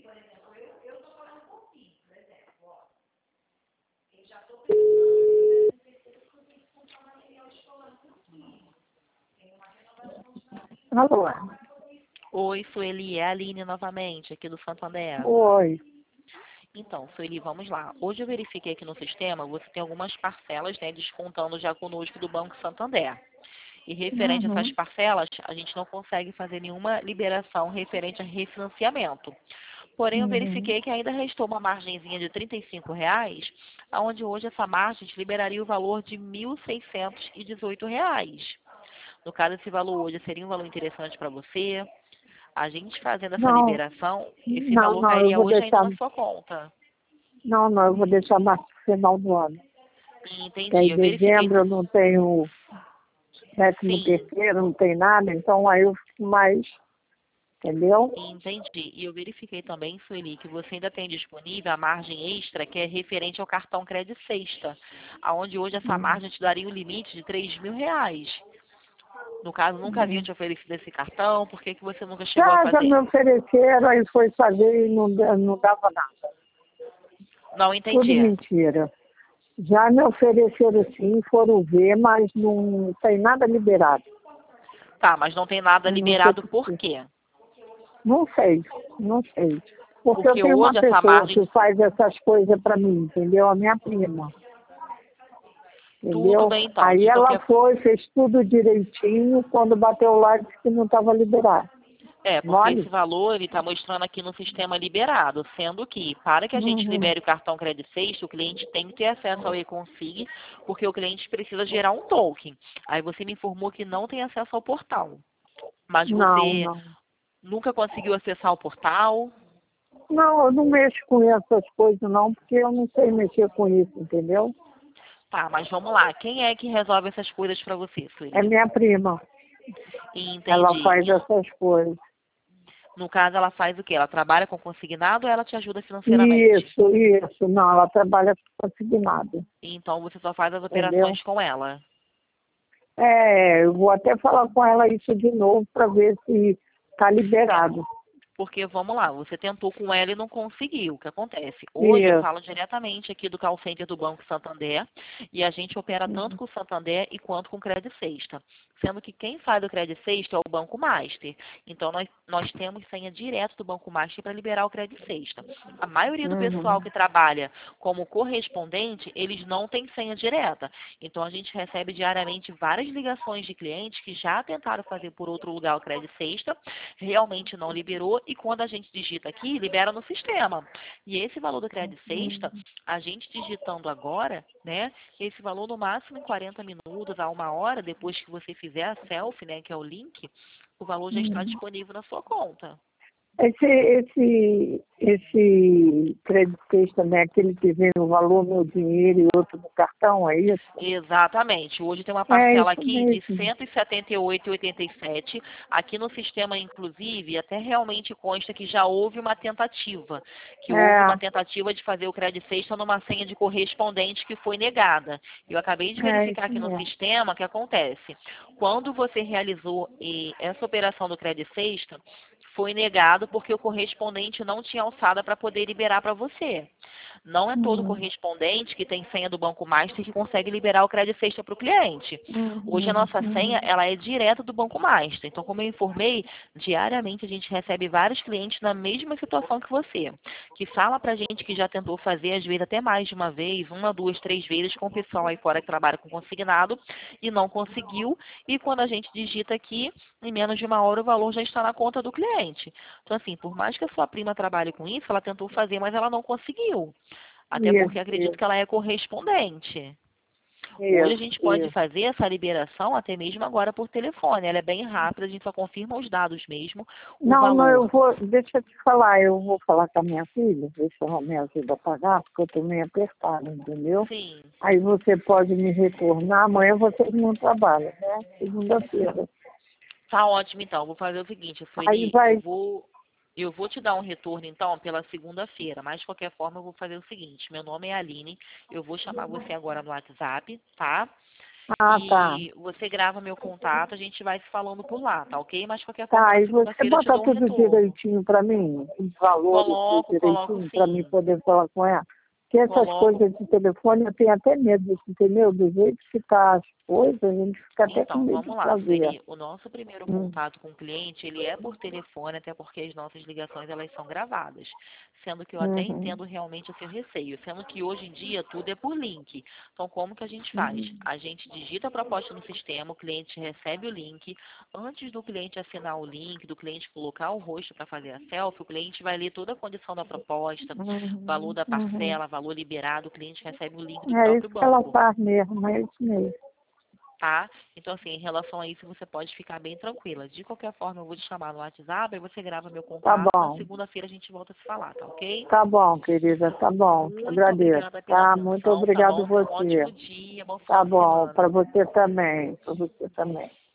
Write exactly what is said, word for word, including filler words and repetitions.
Alô? Oi, Sueli, é a Aline novamente, aqui do Santander. Oi. Então, Sueli, vamos lá. Hoje eu verifiquei aqui no sistema, você tem algumas parcelas, né, descontando já conosco do Banco Santander. E referente a essas Uhum. parcelas, a gente não consegue fazer nenhuma liberação referente a refinanciamento. Porém, eu Uhum. verifiquei que ainda restou uma margenzinha de trinta e cinco reais, onde hoje essa margem te liberaria o valor de mil seiscentos e dezoito reais. No caso, esse valor hoje seria um valor interessante para você. A gente fazendo essa Não, liberação, esse não, valor não, eu cairia vou hoje ainda deixar. na sua conta. Não, não, eu vou deixar mais pro final do ano. Que Entendi. aí em Eu verifiquei. dezembro eu não tenho décimo Sim, terceiro, não tem nada, então aí eu fico mais, entendeu? entendi. E eu verifiquei também, Sueli, que você ainda tem disponível a margem extra, que é referente ao cartão Crédito Sexta, aonde hoje essa Uhum. margem te daria um limite de três mil reais. No caso, nunca haviam Uhum. te oferecido esse cartão, por que, que você nunca chegou a Já, já me fazer? ofereceram, aí foi fazer e não, da- não dava nada. Não Tudo entendi. mentira. Já me ofereceram sim, foram ver, mas não tem nada liberado. Tá, mas não tem nada Não sei liberado por por quê. quê? Não sei, não sei. Porque eu Porque tenho uma hoje essa pessoa margem, que faz essas coisas para mim, entendeu? A minha prima, tudo entendeu? bem então, Aí de ela qualquer. foi, fez tudo direitinho, quando bateu lá disse que não estava liberado. É, porque esse Mole? valor ele está mostrando aqui no sistema liberado, sendo que para que a gente Uhum. libere o cartão Crédito Sexta, o cliente tem que ter acesso ao e-config, porque o cliente precisa gerar um token. Aí você me informou que não tem acesso ao portal, mas Não, você não. nunca conseguiu acessar o portal? Não, eu não mexo com essas coisas não, porque eu não sei mexer com isso, entendeu? Tá, mas vamos lá. Quem é que resolve essas coisas para você, É Sueli? minha prima, ela Entendi. faz E, essas coisas. no caso, ela faz o quê? Ela trabalha com consignado ou ela te ajuda financeiramente? Isso, isso. Não, ela trabalha com consignado, Então você só faz as entendeu? operações com ela. É, eu vou até falar com ela isso de novo para ver se está É, liberado. porque, vamos lá, você tentou com ela e não conseguiu. O que acontece? Hoje eu Isso. falo diretamente aqui do call center do Banco Santander e a gente opera tanto com o Santander e quanto com o Crédito Sexta. Sendo que quem faz o Crédito Sexta é o Banco Master. Então, nós, nós temos senha direto do Banco Master para liberar o Crédito Sexta. A maioria do pessoal Uhum. que trabalha como correspondente, eles não têm senha direta. Então, a gente recebe diariamente várias ligações de clientes que já tentaram fazer por outro lugar o Crédito Sexta, realmente não liberou e quando a gente digita aqui, libera no sistema. E esse valor do Crédito Sexta, a gente digitando agora, né, esse valor no máximo em quarenta minutos a uma hora, depois que você fizer a selfie, né, que é o link, o valor já está Uhum. disponível na sua conta. Esse, esse, esse crédito texto, né, aquele que vem o valor no dinheiro e outro no cartão, é isso? Exatamente. Hoje tem uma É parcela isso aqui de mesmo. cento e setenta e oito reais e oitenta e sete centavos. Aqui no sistema, inclusive, até realmente consta que já houve uma tentativa, que houve uma É, tentativa de fazer o Crédito Sexta numa senha de correspondente que foi negada. Eu acabei de é verificar isso aqui no mesmo. sistema o que acontece. Quando você realizou eh, essa operação do Crédito Sexta, foi negado porque o correspondente não tinha alçada para poder liberar para você. Não é todo Uhum. correspondente que tem senha do Banco Master que consegue liberar o crédito sexta para o cliente. Hoje a Uhum. nossa senha Uhum. ela é direto do Banco Master. Então, como eu informei, diariamente a gente recebe vários clientes na mesma situação que você, que fala para a gente que já tentou fazer, às vezes até mais de uma vez, uma, duas, três vezes com o pessoal aí fora que trabalha com consignado e não conseguiu. E quando a gente digita aqui, em menos de uma hora o valor já está na conta do cliente. Então, assim, por mais que a sua prima trabalhe com isso, ela tentou fazer, mas ela não conseguiu. Até Isso, porque acredito isso, que ela é correspondente. Hoje a isso, gente pode isso. fazer essa liberação até mesmo agora por telefone. Ela é bem rápida, a gente só confirma os dados mesmo, o Não, não, eu valor. vou, deixa eu te falar, eu vou falar com a minha filha, ver se ela me ajuda a pagar, porque eu estou meio apertada, entendeu? Sim. Aí você pode me retornar, amanhã vocês não trabalham, né? Segunda-feira. Tá ótimo, então. Vou fazer o seguinte, Aí Sueli, eu vai, vou, eu vou te dar um retorno, então, pela segunda-feira. Mas, de qualquer forma, eu vou fazer o seguinte. Meu nome é Aline. Eu vou chamar você agora no WhatsApp, tá? Ah, tá. E você grava meu contato, a gente vai se falando por lá, tá ok? Mas de qualquer forma, Tá, na e você segunda-feira eu te bota dou um tudo retorno. direitinho para mim, os valores tudo Coloco, coloco direitinho, para mim sim. poder falar com ela. Porque essas Coloco. coisas de telefone eu tenho até medo, entendeu? Do jeito que tá as coisas, a gente fica até com Então, medo vamos de lá, fazer. Sueli. O nosso primeiro Hum. contato com o cliente, ele é por telefone, até porque as nossas ligações, elas são gravadas. Sendo que eu até Uhum. entendo realmente o seu receio. Sendo que hoje em dia, tudo é por link. Então, como que a gente faz? Uhum. A gente digita a proposta no sistema, o cliente recebe o link. Antes do cliente assinar o link, do cliente colocar o rosto para fazer a selfie, o cliente vai ler toda a condição da proposta, valor Uhum. da Uhum. parcela, valor liberado, o cliente recebe o link do É próprio isso que ela banco. faz mesmo, é isso mesmo. Tá? Então, assim, em relação a isso, você pode ficar bem tranquila. De qualquer forma, eu vou te chamar no WhatsApp, aí você grava meu Tá contato. Na bom. segunda-feira a gente volta a se falar, tá ok? Tá bom, querida, tá bom. Muito Agradeço. obrigada pela Tá, muito atenção, tá obrigado bom? Tenha um você. ótimo dia, bom Tá final de bom, para semana. você também, para você também.